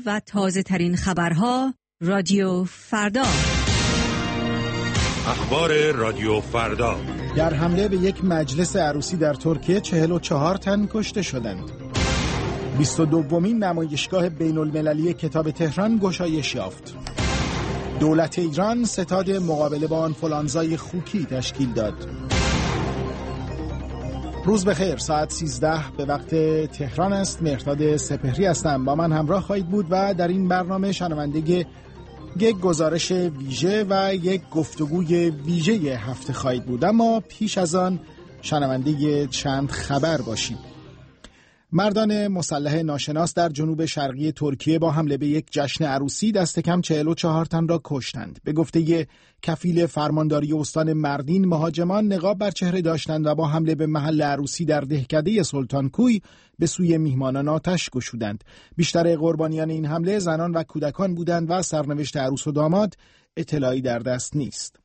و تازه ترین خبرها رادیو فردا. اخبار رادیو فردا. در حمله به یک مجلس عروسی در ترکیه 44 تن کشته شدند. 22مین نمایشگاه بین‌المللی کتاب تهران گشایش یافت. دولت ایران ستاد مقابله با آنفولانزای خوکی تشکیل داد. روز بخیر، ساعت 13 به وقت تهران است. مهرداد سپهری هستم، با من همراه خواهید بود و در این برنامه شنونده یک گزارش ویژه و یک گفتگوی ویژه هفته خواهید بود، اما پیش از آن شنونده چند خبر باشید. مردان مسلح ناشناس در جنوب شرقی ترکیه با حمله به یک جشن عروسی دست کم 44 تن را کشتند. به گفته کفیل فرمانداری استان مردین، مهاجمان نقاب بر چهره داشتند و با حمله به محل عروسی در دهکده سلطانکوی به سوی میهمانان آتش گشودند. بیشتر قربانیان این حمله زنان و کودکان بودند و سرنوشت عروس و داماد اطلاعی در دست نیست.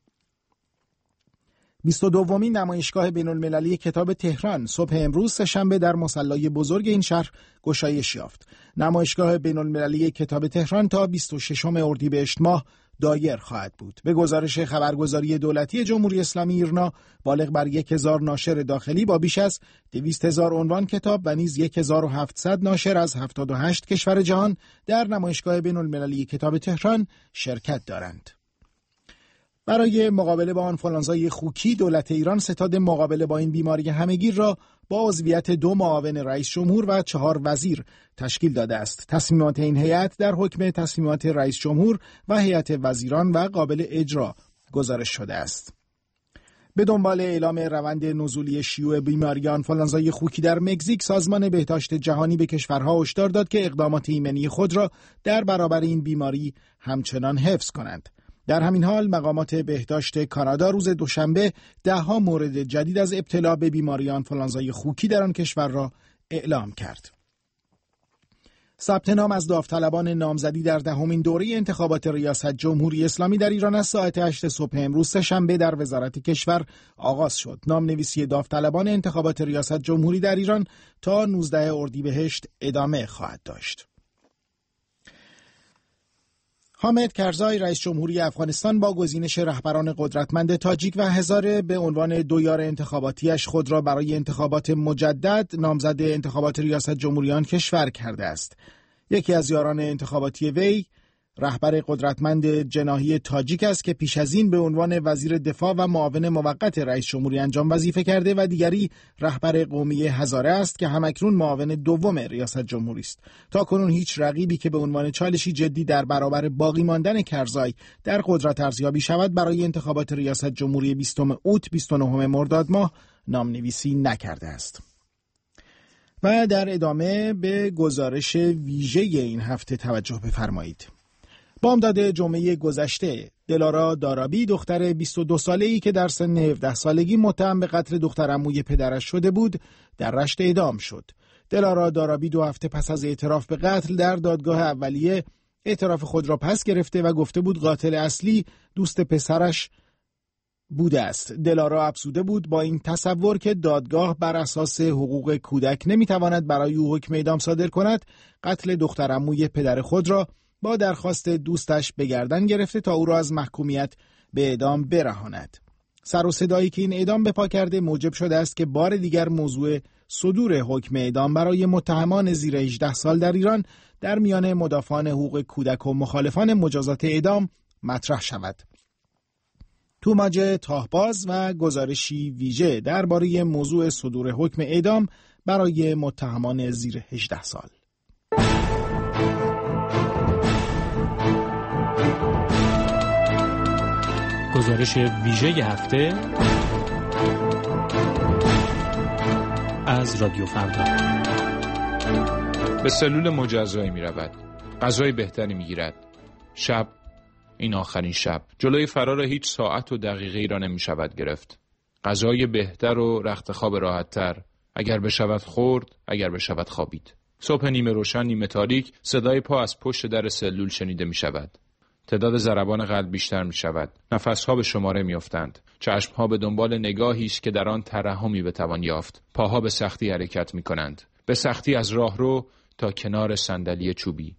22مین نمایشگاه بین‌المللی کتاب تهران صبح امروز سه‌شنبه در مصلی بزرگ این شهر گشایش یافت. نمایشگاه بین‌المللی کتاب تهران تا 26 اردیبهشت ماه دایر خواهد بود. به گزارش خبرگزاری دولتی جمهوری اسلامی ایرنا، بالغ بر 1000 ناشر داخلی با بیش از 200,000 عنوان کتاب و نیز 1700 ناشر از 78 کشور جهان در نمایشگاه بین‌المللی کتاب تهران شرکت دارند. برای مقابله با آنفولانزای خوکی، دولت ایران ستاد مقابله با این بیماری همه‌گیر را با عضویت 2 معاون رئیس جمهور و 4 وزیر تشکیل داده است. تصمیمات این هیئت در حکم تصمیمات رئیس جمهور و هیئت وزیران و قابل اجرا گزارش شده است. به دنبال اعلام روند نزولی شیوع بیماری آنفولانزای خوکی در مکزیک، سازمان بهداشت جهانی به کشورها هشدار داد که اقدامات ایمنی خود را در برابر این بیماری همچنان حفظ کنند. در همین حال مقامات بهداشت کانادا روز دوشنبه 10 مورد جدید از ابتلا به بیماری آنفولانزای خوکی در آن کشور را اعلام کرد. ثبت نام از داوطلبان نامزدی در 10مین دوره انتخابات ریاست جمهوری اسلامی در ایران از ساعت 8 صبح امروز سه‌شنبه در وزارت کشور آغاز شد. نامنویسی داوطلبان انتخابات ریاست جمهوری در ایران تا 19 اردیبهشت ادامه خواهد داشت. حامد کرزای رئیس جمهوری افغانستان با گزینش رهبران قدرتمند تاجیک و هزاره به عنوان 2 یار انتخاباتیش خود را برای انتخابات مجدد نامزد انتخابات ریاست جمهوری آن کشور کرده است. یکی از یاران انتخاباتی وی رهبر قدرتمند جناحی تاجیک است که پیش از این به عنوان وزیر دفاع و معاون موقت رئیس جمهوری انجام وظیفه کرده و دیگری رهبر قومی هزاره است که همکنون معاون دوم ریاست جمهوری است. تاکنون هیچ رقیبی که به عنوان چالشی جدی در برابر باقی ماندن کرزای در قدرت ارزیابی شود برای انتخابات ریاست جمهوری 20 اوت 29 مرداد ماه نامنویسی نکرده است. و در ادامه به گزارش ویژه این هفته توجه بفرمایید. بامداد جمعه گذشته، دلارا دارابی دختر 22 ساله‌ای که در سن 17 سالگی متهم به قتل دختر عموی پدرش شده بود، در رشت اعدام شد. دلارا دارابی 2 هفته پس از اعتراف به قتل در دادگاه اولیه اعتراف خود را پس گرفته و گفته بود قاتل اصلی دوست پسرش بوده است. دلارا افسوده بود با این تصور که دادگاه بر اساس حقوق کودک نمیتواند برای او حکم اعدام صادر کند، قتل دختر عموی پدر خود را با درخواست دوستش به گردن گرفته تا او را از محکومیت به اعدام برهاند. سر و صدایی که این اعدام به پا کرده موجب شده است که بار دیگر موضوع صدور حکم اعدام برای متهمان زیر 18 سال در ایران در میان مدافعان حقوق کودک و مخالفان مجازات اعدام مطرح شود. توماج تاهباز و گزارشی ویژه درباره موضوع صدور حکم اعدام برای متهمان زیر 18 سال. گزارش ویژه هفته از رادیو فردا. به سلول مجزایی می رود. غذای بهتری می گیرد. شب، این آخرین شب، جلوی فرار هیچ ساعت و دقیقه ای را نمی شود گرفت. غذای بهتر و رخت خواب راحت تر، اگر بشود خورد، اگر بشود خوابید. صبح نیمه روشن نیمه تاریک، صدای پا از پشت در سلول شنیده می شود. تعداد ضربان قلب بیشتر می شود. نفسها به شماره می افتند. چشمها به دنبال نگاهی است که در آن ترحمی بتوان یافت. پاها به سختی حرکت می کنند. به سختی از راهرو تا کنار صندلی چوبی.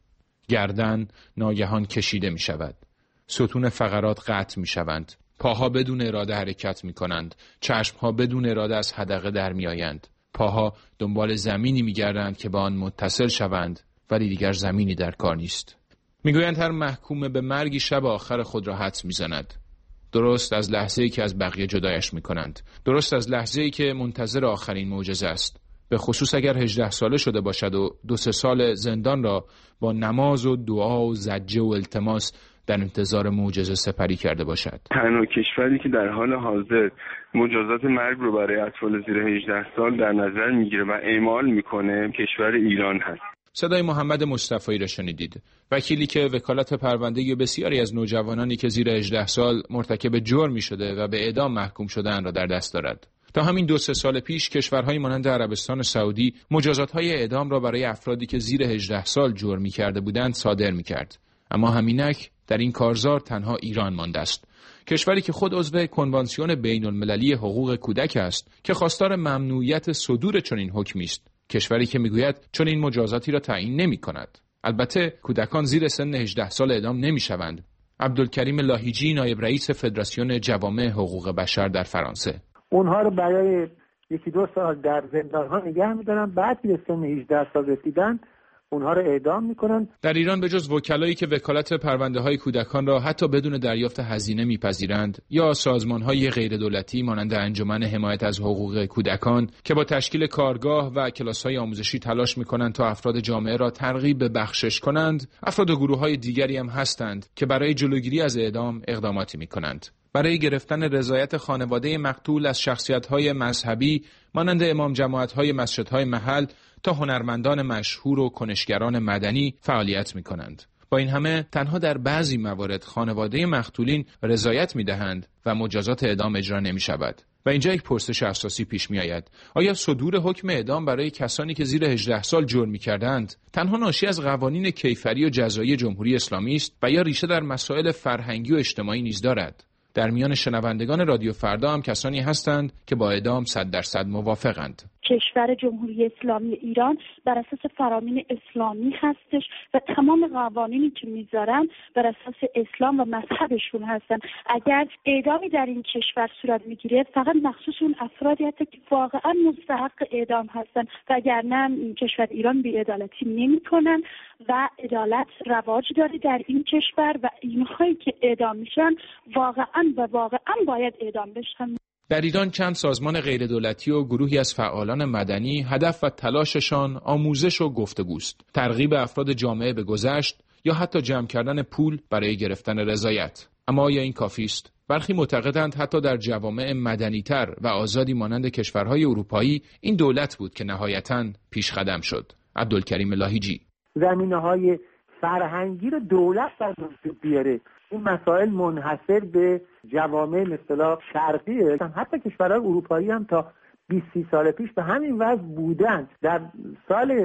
گردن ناگهان کشیده می شود. ستون فقرات قطع می شوند. پاها بدون اراده حرکت می کنند. چشمها بدون اراده از حدقه در می آیند. پاها دنبال زمینی می گردند که با آن متصل شوند، ولی دیگر زمینی در کار نیست. می گویند هر محکوم به مرگی شب آخر خود را حدس می زند. درست از لحظه‌ای که از بقیه جدایش می کنند. درست از لحظه‌ای که منتظر آخرین معجزه است. به خصوص اگر 18 ساله شده باشد و 2-3 سال زندان را با نماز و دعا و زجه و التماس در انتظار معجزه سپری کرده باشد. تنها کشوری که در حال حاضر مجازات مرگ رو برای اطفال زیر 18 سال در نظر میگیره و اعمال میکنه کشور ایران هست. صدای محمد مصطفی را شنیدید. وکیلی که وکالت پرونده بسیاری از نوجوانانی که زیر 18 سال مرتکب جرمی شده و به اعدام محکوم شده‌اند را در دست دارد. تا همین 2-3 سال پیش کشورهای مانند عربستان سعودی مجازات‌های اعدام را برای افرادی که زیر 18 سال جرمی کرده بودند صادر می‌کرد. اما همینک در این کارزار تنها ایران مانده است. کشوری که خود عضو کنوانسیون بین‌المللی حقوق کودک است که خواستار ممنوعیت صدور چنین حکمی است. کشوری که میگوید چون این مجازاتی را تعیین نمی‌کند. البته کودکان زیر سن 18 سال اعدام نمی‌شوند. عبدالکریم لاهیجی نایب رئیس فدراسیون جوامع حقوق بشر در فرانسه: اونها رو برای 1-2 سال در زندان‌ها نگه می‌دارن، بعد به سن 18 سال رسیدن اونها رو اعدام میکنن. در ایران به جز وکلایی که وکالت پرونده‌های کودکان را حتی بدون دریافت هزینه میپذیرند یا سازمان‌های غیردولتی مانند انجمن حمایت از حقوق کودکان که با تشکیل کارگاه و کلاس‌های آموزشی تلاش میکنند تا افراد جامعه را ترغیب به بخشش کنند، افراد و گروه‌های دیگری هم هستند که برای جلوگیری از اعدام اقداماتی میکنند. برای گرفتن رضایت خانواده مقتول از شخصیت‌های مذهبی مانند امام جماعت‌های مسجدهای محل تا هنرمندان مشهور و کنشگران مدنی فعالیت می‌کنند. با این همه تنها در بعضی موارد خانواده مقتولین رضایت می‌دهند و مجازات اعدام اجرا نمی‌شود. و اینجا یک پرسش اساسی پیش می‌آید: آیا صدور حکم اعدام برای کسانی که زیر 18 سال جرم می‌کردند تنها ناشی از قوانین کیفری و جزایی جمهوری اسلامی است و یا ریشه در مسائل فرهنگی و اجتماعی نیز دارد؟ در میان شنوندگان رادیو فردا هم کسانی هستند که با اعدام 100% موافقند. کشور جمهوری اسلامی ایران بر اساس فرامین اسلامی هستش و تمام قوانینی که میذارن بر اساس اسلام و مذهبشون هستن. اگر اعدامی در این کشور صورت میگیره فقط مخصوص اون افرادی هست که واقعا مستحق اعدام هستن و اگر نه این کشور ایران بی‌عدالتی نمیکنن و عدالت رواج داره در این کشور و اینهایی که اعدام میشن واقعا باید اعدام بشن. در ایران چند سازمان غیردولتی و گروهی از فعالان مدنی هدف و تلاششان آموزش و گفتگوست، ترغیب افراد جامعه به گذشت یا حتی جمع کردن پول برای گرفتن رضایت. اما آیا این کافی است؟ برخی معتقدند حتی در جوامع مدنی‌تر و آزادی مانند کشورهای اروپایی این دولت بود که نهایتاً پیشقدم شد. عبدالکریم لاهیجی: زمینه‌های فرهنگی رو دولت باید بیاره. این مسائل منحصر به جوامع مثلا شرقیه. حتی کشورهای اروپایی هم تا 20 سال پیش به همین وضع بودن. در سال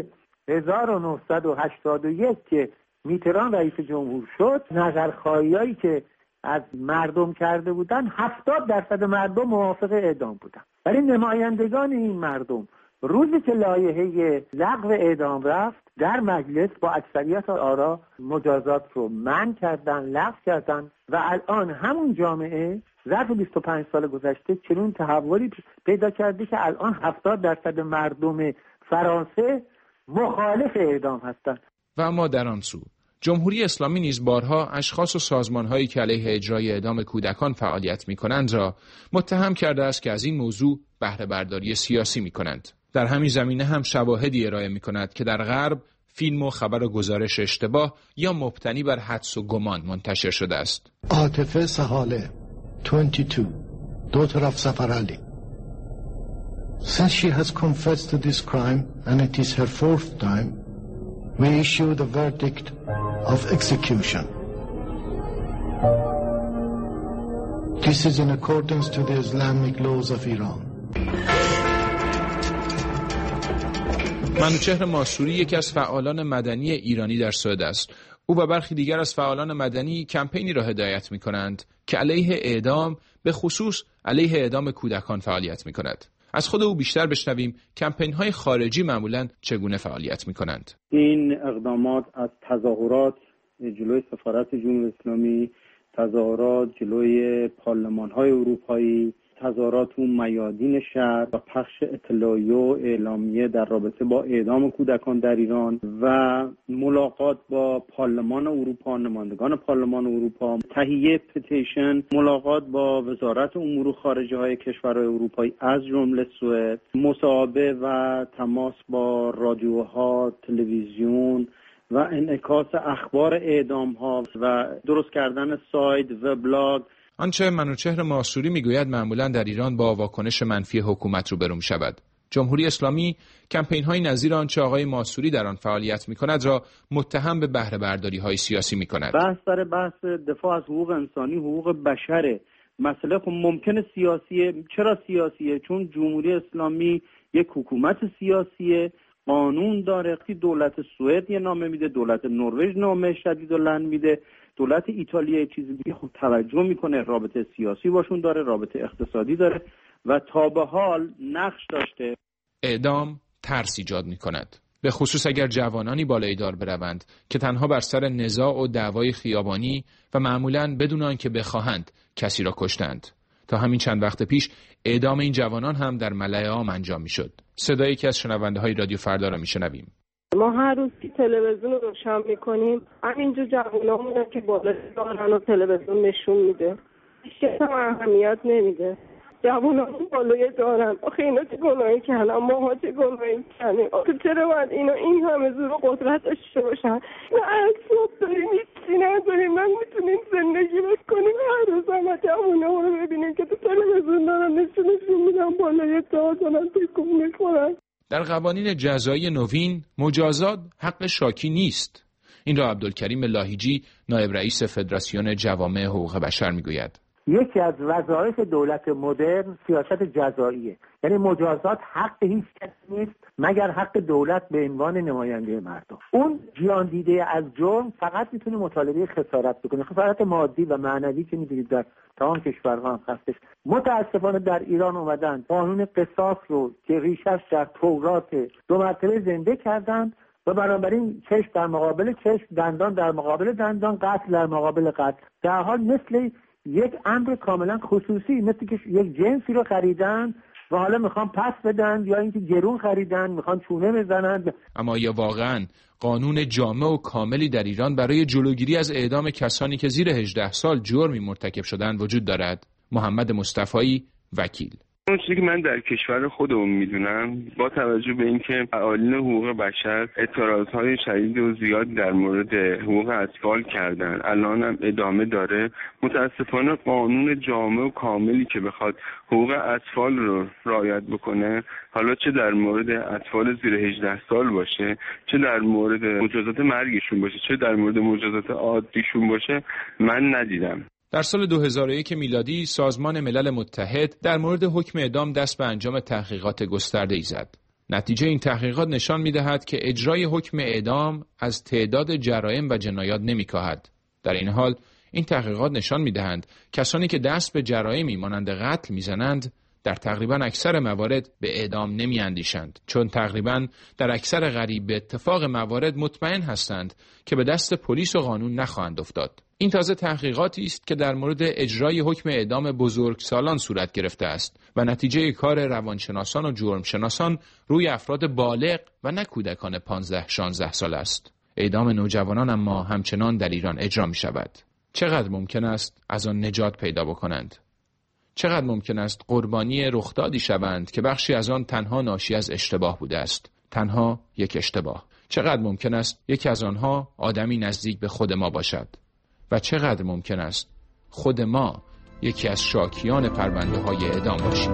1981 که میتران رئیس جمهور شد، نظرخواهیایی که از مردم کرده بودن 70% مردم موافق اعدام بودن. ولی نمایندگان این مردم روزی که لایحه لغو اعدام رفت در مجلس با اکثریت آرا مجازات رو منع کردن، لغو کردن و الان همون جامعه ظرف 25 سال گذشته چنین تحولی پیدا کرده که الان 70% مردم فرانسه مخالف اعدام هستند. و اما در آن سو جمهوری اسلامی نیز بارها اشخاص و سازمان‌هایی که علیه اجرای اعدام کودکان فعالیت می‌کنند را متهم کرده است که از این موضوع بهره برداری سیاسی می‌کنند. در همین زمینه هم شواهدی ارائه می‌کند که در غرب فیلم و خبر و گزارش اشتباه یا مبتنی بر حدس و گمان منتشر شده است. عاطفه سهاله 22 daughter of Zafar Ali. Since she has confessed to this crime and it is her 4th time, we issue the verdict of execution. This is in accordance to the Islamic laws of Iran. منوچهر ماسوری یکی از فعالان مدنی ایرانی در سوئد است. او و برخی دیگر از فعالان مدنی کمپینی را هدایت می کنند که علیه اعدام، به خصوص علیه اعدام کودکان فعالیت می کند. از خود او بیشتر بشنویم کمپین‌های خارجی معمولاً چگونه فعالیت می‌کنند. این اقدامات از تظاهرات جلوی سفارت جمهوری اسلامی، تظاهرات جلوی پارلمان‌های اروپایی، تظاهرات اون میادین شهر و پخش اطلاعیه و اعلامیه در رابطه با اعدام کودکان در ایران و ملاقات با پارلمان اروپا، نمایندگان پارلمان اروپا، تهیه پتیشن، ملاقات با وزارت امور خارجه های کشورهای اروپایی از جمله سوئد، مصاحبه و تماس با رادیوها، تلویزیون و انعکاس اخبار اعدام‌ها و درست کردن سایت و بلاگ. آنچه منوچهر ماسوری میگوید معمولاً در ایران با واکنش منفی حکومت روبرو می‌شود. جمهوری اسلامی کمپین‌های نظیر آنچه آقای ماسوری در آن فعالیت می‌کند را متهم به بهره برداری‌های سیاسی می‌کند. بحث سر بحث دفاع از حقوق انسانی، حقوق بشره. مسئله خب ممکنه سیاسیه. چرا سیاسیه؟ چون جمهوری اسلامی یک حکومت سیاسیه، قانون داره. دولت سوئد یه نامه میده، دولت نروژ نامه شدیداللعن میده، دولت ایتالیا چیزی دیگه خب توجه میکنه، رابطه سیاسی باشون داره، رابطه اقتصادی داره و تا به حال نقش داشته. اعدام ترس ایجاد میکند، به خصوص اگر جوانانی بالای دار بروند که تنها بر سر نزاع و دعوای خیابانی و معمولاً بدون آنکه بخواهند کسی را کشتند. تا همین چند وقت پیش اعدام این جوانان هم در ملأ عام انجام میشد. صدای یکی از شنونده‌های رادیو فردا را میشنویم. ما هر روز که تلویزیون رو روشن میکنیم همینجا جوانامون که بالا دارن و تلویزیون نشون میده، هیچ هم اهمیت نمیده. جوانامون بالای دارن، آخه اینا چه گناهی کردن، ماها چه گناهی کردیم؟ آخه چرا باید اینا این همه زور و قدرت داشته باشن؟ نه اعصاب داریم، هیچی نداریم، من میتونیم زندگی بکنیم. هر روز همه جوانامون رو ببینیم که تو تلویزیون دارن نشون میدن بالای دار دارن تکون میخورن. در قوانین جزایی نوین مجازات حق شاکی نیست. این را عبدالکریم لاهیجی نایب رئیس فدراسیون جوامع حقوق بشر میگوید. یکی از وظایف دولت مدرن سیاست جزاییه، یعنی مجازات حق هیچ کس نیست مگر حق دولت به عنوان نماینده مردم. اون جیان دیده از جرم فقط میتونه مطالبه خسارت بکنه، خسارت مادی و معنوی که میدونید در تمام کشورها هم هستش. متاسفانه در ایران اومدن قانون قصاص رو که ریشش در تورات 2 مرتبه زنده کردند و بنابراین چشم در مقابل چشم، دندان در مقابل دندان، قتل در مقابل قتل، در حال مثل یک امر کاملا خصوصی، مثل که یک جنسی رو خریدن و حالا میخوان پس بدن یا اینکه گرون خریدن میخوان چونه بزنن. اما یا واقعا قانون جامع و کاملی در ایران برای جلوگیری از اعدام کسانی که زیر 18 سال جرمی مرتکب شدن وجود دارد؟ محمد مصطفی، وکیل. اون چیزی که من در کشور خودمون میدونم، با توجه به اینکه فعالین حقوق بشر اعتراضهای شدید و زیاد در مورد حقوق اطفال کردن، الان هم ادامه داره. متاسفانه قانون جامع و کاملی که بخواد حقوق اطفال رو رعایت بکنه، حالا چه در مورد اطفال زیر 18 سال باشه، چه در مورد مجازات مرگشون باشه، چه در مورد مجازات عادیشون باشه، من ندیدم. در سال 2001 میلادی سازمان ملل متحد در مورد حکم اعدام دست به انجام تحقیقات گسترده‌ای زد. نتیجه این تحقیقات نشان می‌دهد که اجرای حکم اعدام از تعداد جرایم و جنایات نمی‌کاهد. در این حال این تحقیقات نشان می‌دهند کسانی که دست به جرایمی مانند قتل می‌زنند در تقریباً اکثر موارد به اعدام نمی‌اندیشند، چون تقریباً در اکثر قریب به اتفاق موارد مطمئن هستند که به دست پلیس و قانون نخواهند افتاد. این تازه تحقیقاتی است که در مورد اجرای حکم اعدام بزرگسالان صورت گرفته است و نتیجه کار روانشناسان و جرمشناسان روی افراد بالغ و نه کودکان 15-16 سال است. اعدام نوجوانان اما همچنان در ایران اجرا می شود. چقدر ممکن است از آن نجات پیدا بکنند؟ چقدر ممکن است قربانی رخدادی شوند که بخشی از آن تنها ناشی از اشتباه بوده است؟ تنها یک اشتباه. چقدر ممکن است یکی از آنها آدمی نزدیک به خود ما باشد؟ و چقدر ممکن است خود ما یکی از شاکیان پرونده های اعدام باشیم؟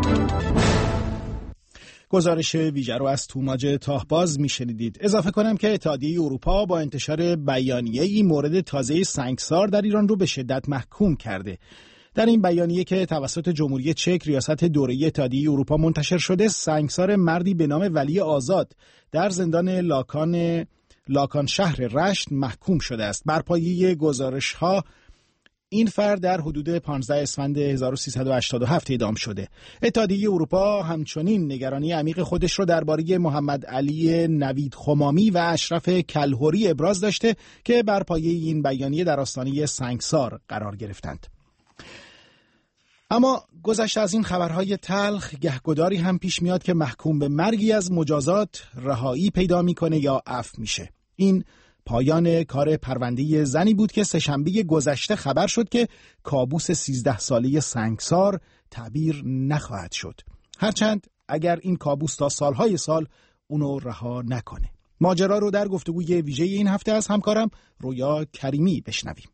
گزارش ویژه رو از توماج تاهباز میشنیدید. اضافه کنم که اتحادیه اروپا با انتشار بیانیه‌ای مورد تازه سنگسار در ایران رو به شدت محکوم کرده. در این بیانیه که توسط جمهوری چک ریاست دوره اتحادیه اروپا منتشر شده، سنگسار مردی به نام ولی آزاد در زندان لاکان شهر رشت محکوم شده است. بر پایه گزارش‌ها این فرد در حدود 15 اسفند 1387 اعدام شده. اتحادیه اروپا همچنین نگرانی عمیق خودش رو درباره محمد علی نوید خمامی و اشرف کلهوری ابراز داشته که بر پایه این بیانیه در آستانه سنگسار قرار گرفتند. اما گذشته از این خبرهای تلخ، گهگداری هم پیش میاد که محکوم به مرگی از مجازات رهایی پیدا میکنه یا عفو میشه. این پایان کار پرونده زنی بود که سه‌شنبه گذشته خبر شد که کابوس 13 ساله سنگسار تعبیر نخواهد شد، هرچند اگر این کابوس تا سالهای سال اونو رها نکنه. ماجرا رو در گفتگوی ویژه این هفته از همکارم رویا کریمی بشنویم.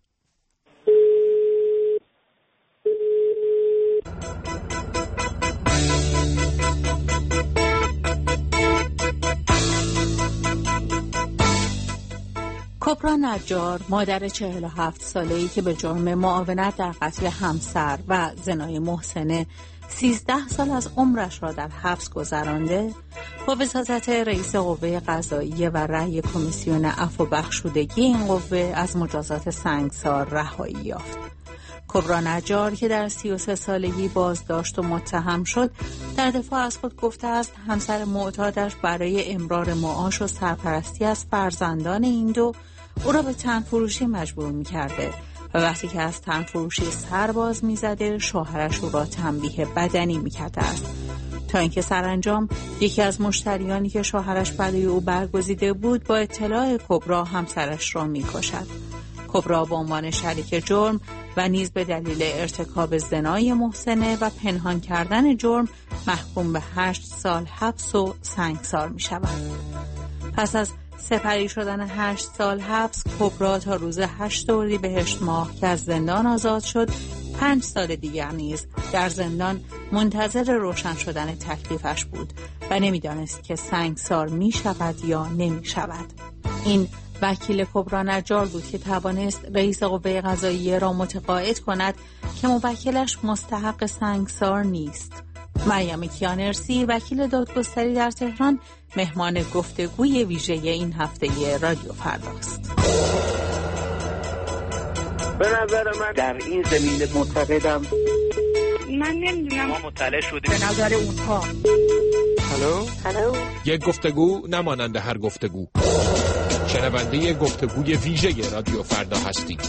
کبرا نجار، مادر 47 ساله‌ای که به جرم معاونت در قتل همسر و زنای محسنه 13 سال از عمرش را در حبس گذرانده، با وساطت رئیس قوه قضاییه و رأی کمیسیون عفو و بخشودگی این قوه از مجازات سنگسار رهایی یافت. کبرا نجار که در 33 سالگی بازداشت و متهم شد، در دفاع از خود گفته است همسر معتادش برای امرار معاش و سرپرستی از فرزندان این دو او را به تنفروشی مجبور می‌کرده و وقتی که از تنفروشی سر باز می‌زده شوهرش او را تنبیه بدنی می‌کرده است، تا اینکه سرانجام یکی از مشتریانی که شوهرش برای او برگزیده بود با اطلاع کبرا همسرش را می‌کشد. کبرا به عنوان شریک جرم و نیز به دلیل ارتکاب زنای محسنه و پنهان کردن جرم محکوم به 8 سال حبس و سنگسار می شود. پس از سپری شدن 8 سال حبس، کبرا تا روز 8 اردیبهشت ماه که از زندان آزاد شد 5 سال دیگر نیز در زندان منتظر روشن شدن تکلیفش بود و نمیدانست که سنگسار می شود یا نمی شود. این وکیل کبرا نجار بود که توانست رئیس قوه قضاییه را متقاعد کند که موکلش مستحق سنگسار نیست. مریم کیانرسی، وکیل دادگستری در تهران، مهمان گفتگوی ویژه این هفته رادیو فرداست. به نظر من در این زمینه معتقدم من نمیدونم، ما مطلع شدیم به نظر اونها. هلو یک گفتگو نمانند هر گفتگو. شنونده گفتگوی ویژه رادیو فردا هستید.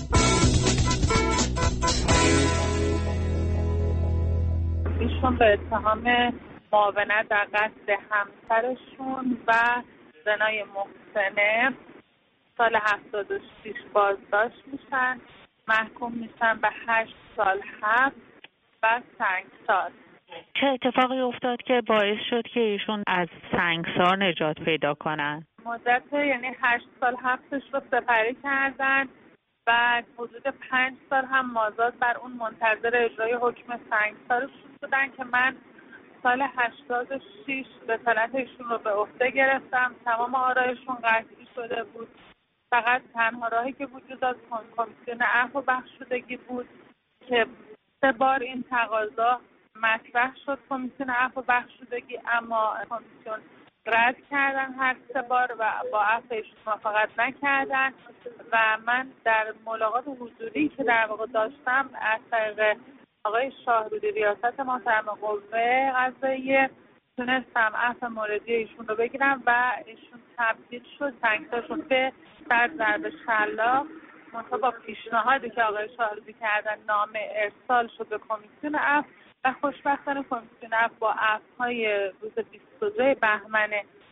ایشون به اتهام معاونت در قتل همسرشون و زنای محسنه سال 76 بازداشت میشن، محکوم میشن به 8 سال حبس و سنگسار. چه اتفاقی افتاد که باعث شد که ایشون از سنگسار نجات پیدا کنن؟ مدت یعنی 8 سال حبسش رو سپری کردن و حدود 5 سال هم مازاد بر اون منتظر اجرای حکم سنگسارشون بودن که من سال 86 وکالت ایشون رو به عهده گرفتم. تمام آرایشون قطعی شده بود. فقط تنها راهی که وجود داشت کمیسیون عفو و بخشودگی بود که 3 بار این تقاضا مطرح شد کمیسیون عفو و بخشودگی، اما کمیسیون رد کردن هر 3 بار و با عفوشون موافقت نکردن و من در ملاقات حضوری که در واقع داشتم از طریق آقای شاهرودی ریاست محترم قوه قضاییه تونستم عفو موردی ایشون رو بگیرم و ایشون تبدیل شد سنگسارشون به ضرب شلاق، منتها با پیشنهادی که آقای شاهرودی کردن نامه ارسال شد به کمیسیون عفو و خوشبختانه کمیسیون عفو با عفوهای روز 22 بهمن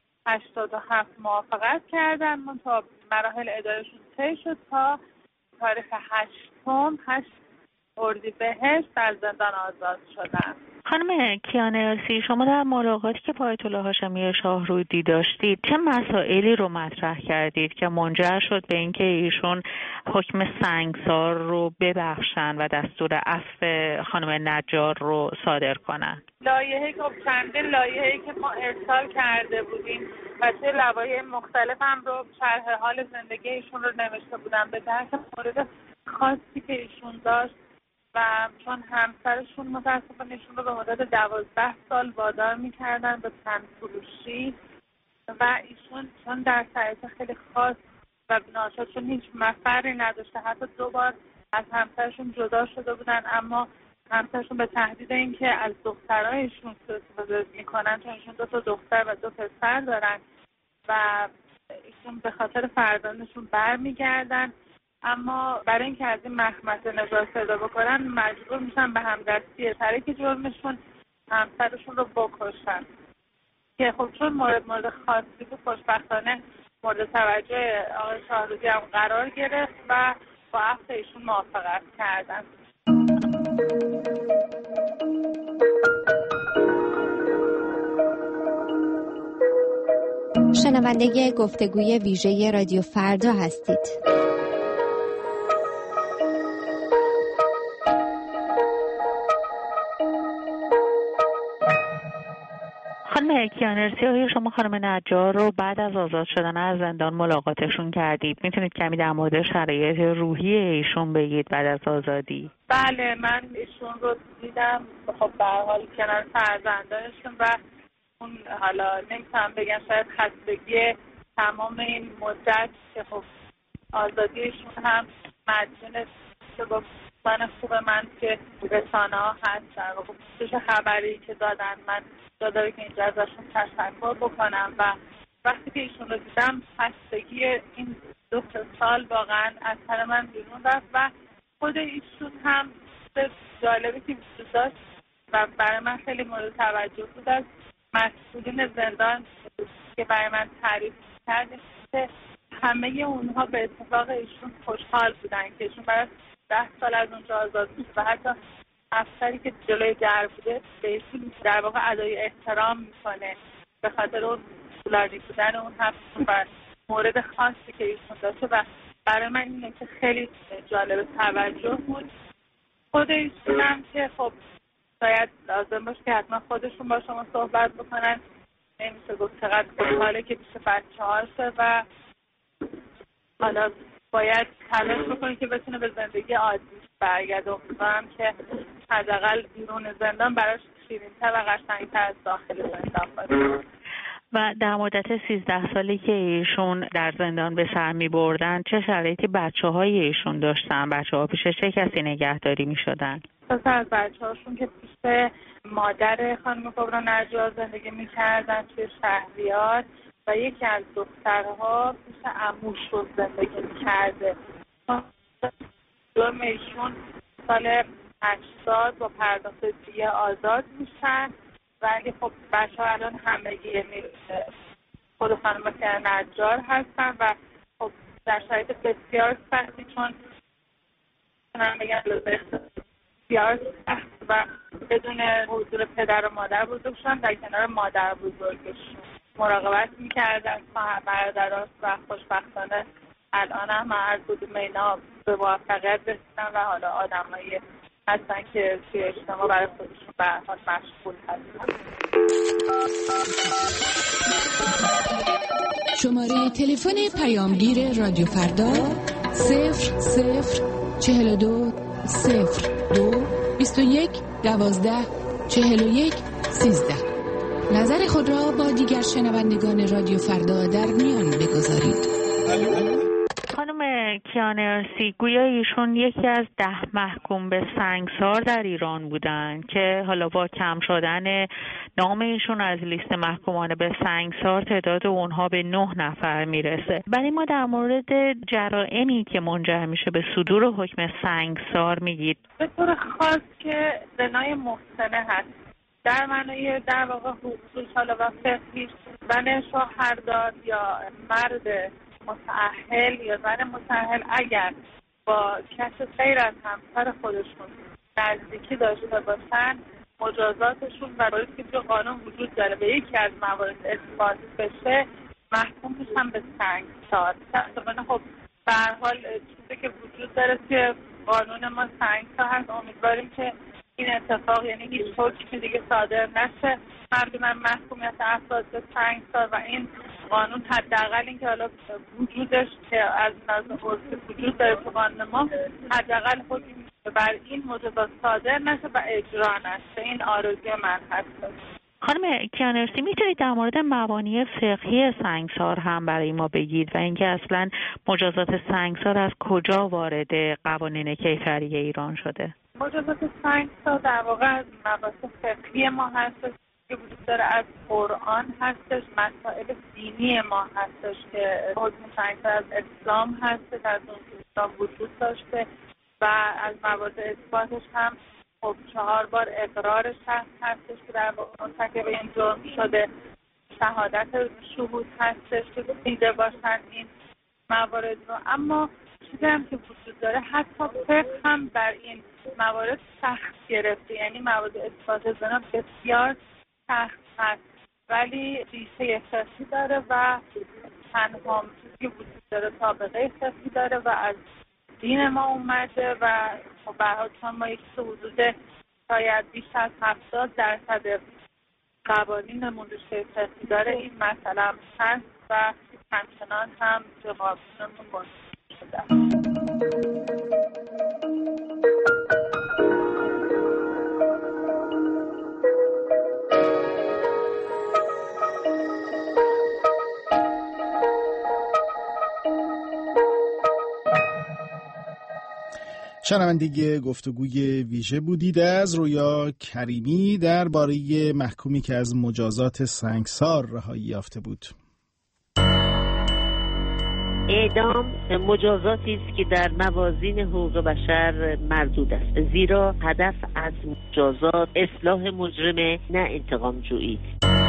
87 موافقت کردن، منتها مراحل ادارهشون طی شد تا تاریخ 8 اردیبهشت از زندان آزاد شدن. خانم کیانرسی، شما در ملاقاتی که با آیت الله هاشمی شاهرودی داشتید چه مسائلی رو مطرح کردید که منجر شد به اینکه ایشون حکم سنگسار رو ببخشن و دستور عفو خانم نجار رو صادر کنن؟ لایحه‌ای که چندین لایحه‌ای که ما ارسال کرده بودیم و چه لوایح مختلف هم رو شرح حال زندگی ایشون رو نوشته بودم به درک مورد خاصی که ایشون داشت و چون همسرشون متاسفانه ایشون رو به مدت 12 سال وادار می‌کردن به تنفروشی و ایشون چون در شرایط خیلی خاص و ناشاد، چون هیچ مفری نداشته، حتی 2 بار از همسرشون جدا شده بودن، اما همسرشون به تهدید اینکه از دخترایشون استفاده میکنن، چون ایشون 2 دختر و 2 پسر دارن و ایشون به خاطر فرزندشون برمیگردن، اما برای اینکه از این مخمصه نجات پیدا بکنن مجبور میشن به همدستی ترک جرمشون همسرشون رو بکشن که خب چون مورد خاصی بود خوشبختانه مورد توجه آقای شاهروزی هم قرار گرفت و با عفو ایشون موافقت کردن. شنونده گفتگوی ویژه رادیو فردا هستید. خانم کیانرسی، آیا شما خانم نجار رو بعد از آزاد شدن از زندان ملاقاتشون کردید؟ میتونید کمی در مورد شرایط روحی ایشون بگید بعد از آزادی؟ بله، من ایشون رو دیدم. خب به هر حال کنار فرزندانشون و اون حالا نمیتونم بگم شاید خستگی تمام این مدت که خب آزادیشون هم مدیون گفتن خوب من که رسانه ها هست در واقع خبری که دادن من داره که اینجا ازشون تشکر بکنم و وقتی که ایشون رو دیدم خستگی این 2 سال واقعا از سر من بیرون رفت و خود ایشون هم جالبی که وجود داشت و برای من خیلی مورد توجه بود از مسئولین زندان که برای من تعریف کردیم که همه اونها به اتفاق ایشون خوشحال بودن که ایشون برای 10 سال از اونجا آزاد بود و حتی افسری که جلوی در بوده به ایشون در واقع ادای احترام میکنه به خاطر اون طولانی بودن اون حبس و مورد خاصی که ایشون داشته و برای من اینه که خیلی جالب توجه بود. خود ایشون هم که خب شاید لازم باشه که حتما خودشون با شما صحبت بکنن، نمیشه گفت چقدر خوشحاله که پیش بچه‌هاشه و حالا باید تلاش بکنه که بتونه به زندگی عادی برگرده. امیدوارم که حداقل بیرون زندان براش شیرین‌تر و قشنگ‌تر از داخل زندان باشه. و در مدت 13 سالی که ایشون در زندان به سر می بردن چه شرایطی بچه‌های ایشون داشتن؟ بچه‌ها پیش چه کسی نگهداری می شدن؟ از بچه‌هاشون که پیش مادر خانم کبرا نجار زندگی می کردن توی شهریار و یکی از دخترها پیش عموش رو زندگی می کرده. جرم ایشون سال 80 با پرداخت دیه آزاد میشن ولی خب بچه ها الان همگی خود خانم نجار هستن و خب در شرایط بسیار سختی چون بگم بسیار سخت و بدون حضور پدر و مادر بزرگ شدن در کنار مادر بزرگشون مراقبت میکردن برادرات و خوشبختانه الان هم هر کدوم اینا به موفقیت رسیدن و حالا آدمایی هستن که توی اجتماع برای خودشون به هر حال مشغول هستن. شماره تلفن پیامگیر رادیو فردا 0042 02 21 12 41 13. نظر خود را با دیگر شنوندگان رادیو فردا در میان بگذارید. خانم کیانرسی، گویا ایشون یکی از 10 محکوم به سنگسار در ایران بودن که حالا با کم شدن نام ایشون از لیست محکومان به سنگسار تعداد اونها به 9 نفر میرسه. ولی ما در مورد جرائمی که منجر میشه به صدور حکم سنگسار میگید. به طور خاص که زنای محسنه هست در معنای در واقع حقوقی حالا و فقهی زن شوهردار یا مرد متأهل یا زن متأهل اگر با کس غیر از همسر خودشون نزدیکی داشته باشن مجازاتشون و باید که تو قانون وجود داره به یکی از موارد اثبات بشه محکوم میشن به سنگسار. خب به هر حال چیزی که وجود داره که قانون ما سنگسار هست. امیدواریم که این اتفاق یعنی هیچ حکمی دیگه صادر نشه مردم محکومیت افراد به سنگسار و این قانون حداقل این که حالا وجودش که از نظر عرفی وجود داره تو قانون ما حداقل حکمی بر این مجازات صادر نشه و اجرا نشه. این آرزوی من هست. خانم کیانرسی، میتونید در مورد مبانی فقهی سنگسار هم برای ما بگید و اینکه اصلا مجازات سنگسار از کجا وارد قوانین کیفری ایران شده؟ مجازات سنگسار در واقع از مباحث فقهی ما هستش که وجود داره، از قرآن هستش، مسائل دینی ما هستش که حکم سنگسار از اسلام هستش، از اون اسلام وجود داشته و از موارد اثباتش هم خب 4 بار اقرار شخص هستش که در واقع مرتکب این جرم شده، شهادت شهود هستش که دیده باشن این موارد رو. اما چیزی هم که وجود داره حتی فقه هم در این موارد سخت گرفته، یعنی موارد اثبات زنا بسیار سخت هست ولی ریشه فقهی داره و تنها چیزی وجود داره سابقه فقهی داره و از دین ما اومده و به هر حال چون ما یک حدود شاید بیش از 70% قوانینمون ریشه فقهی داره، این مسئله هم هست و همچنان هم به قانونمون گنجونده شده. شنونده گفتگوی ویژه بودید از رویا کریمی درباره محکومی که از مجازات سنگسار رهایی یافته بود. اعدام مجازاتی است که در موازین حقوق بشر مردود است، زیرا هدف از مجازات اصلاح مجرم نه انتقام جویی.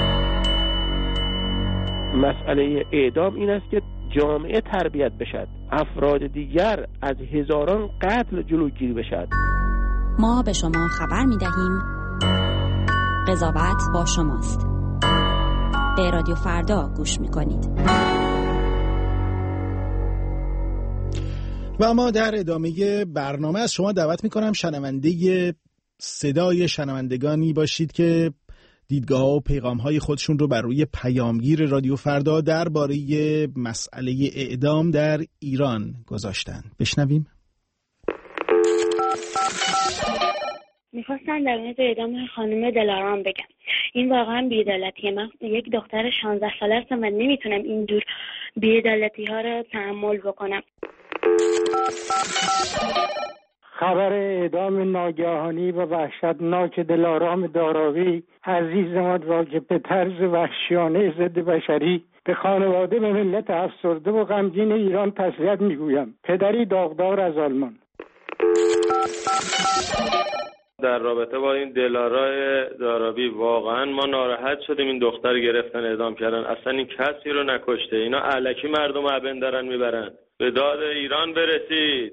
مسئله اعدام این است که جامعه تربیت بشد، افراد دیگر از هزاران قتل جلوگیری بشد. ما به شما خبر می‌دهیم قضاوت با شماست. به رادیو فردا گوش می‌کنید. و ما در ادامه برنامه از شما دعوت می‌کنم شنونده صدای شنوندگانی باشید که دیدگاه‌ها و پیغام‌های خودشون رو بر روی پیامگیر رادیو فردا درباره مسئله اعدام در ایران گذاشتن. بشنویم. میخواستم در مورد اعدام خانم دلارام بگم. این واقعا بی‌عدالتیه. من یک دختر 16 ساله هستم و نمیتونم این جور بی‌عدالتی‌ها رو تحمل بکنم. خبر اعدام ناگهانی و وحشتناک دلارام داراوی عزیزمان را که به طرز وحشیانه ضد بشری به خانواده و ملت افسرده و غمگین ایران تسلیت میگویم. پدری داغدار از آلمان. در رابطه با این دلارای داراوی واقعا ما ناراحت شدیم. این دختر گرفتن اعدام کردن، اصلا این کسی رو نکشته، اینا الکی مردم ابن دارن میبرن. به داد ایران برسید.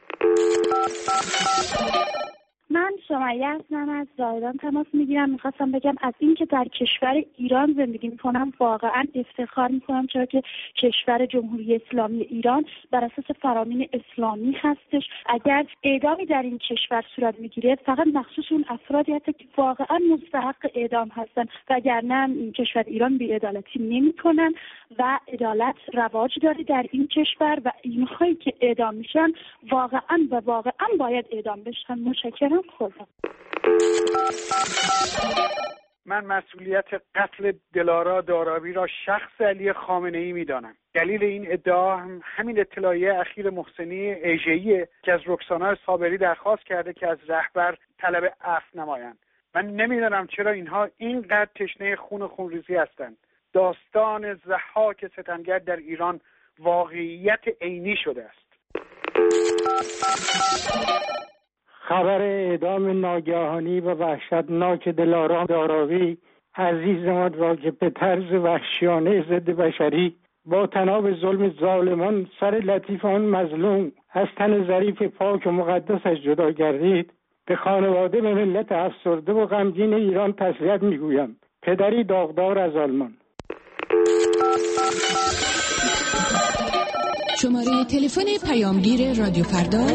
من سمیه هستم، از زاهدان تماس میگیرم. میخواستم بگم از این که در کشور ایران زندگی میکنم واقعا افتخار میکنم، چرا که کشور جمهوری اسلامی ایران بر اساس فرامین اسلامی هستش. اگر اعدامی در این کشور صورت میگیره فقط مخصوص اون افرادی هست که واقعا مستحق اعدام هستن، وگرنه کشور ایران بی‌عدالتی نمیکنن و عدالت رواج داره در این کشور و اینهایی که اعدام میشن واقعا باید اعدام بشن. متشکرم. خدا. من مسئولیت قتل دلارا داراوی را شخص علی خامنه‌ای می‌دانم. دلیل این ادعا همین اطلاعیه اخیر محسنی ایژه‌ایه که از رکسانا صابری درخواست کرده که از رهبر طلب عفو نمایند. من نمی‌دانم چرا اینها اینقدر تشنه خونریزی هستند. داستان ضحاک ستمگر در ایران واقعیت عینی شده است. خبر اعدام ناگهانی و وحشتناک دلارام داراوی عزیزمان را که به طرز وحشیانه ضد بشری با تناب ظلم ظالمان سر لطیفان مظلوم از تن ظریف پاک و مقدسش جدا گردید، به خانواده و ملت افسرده و غمگین ایران تسلیت میگویم. پدری داغدار از آلمان. شماره تلفن پیامگیر رادیو فردا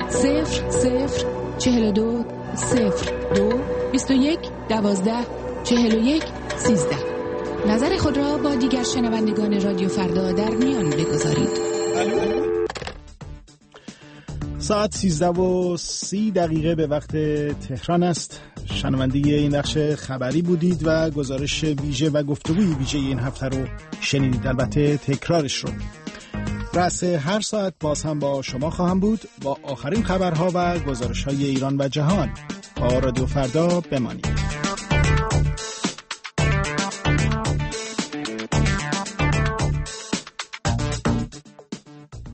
0042 02 21 12 41 13. نظر خود را با دیگر شنوندگان رادیو فردا در میان بگذارید. ساعت 13:30 به وقت تهران است. شنونده این بخش خبری بودید و گزارش ویژه و گفتگوی ویژه این هفته رو شنیدید. البته تکرارش رو. رأس هر ساعت باز هم با شما خواهم بود با آخرین خبرها و گزارش‌های ایران و جهان. با رادیو فردا بمانید.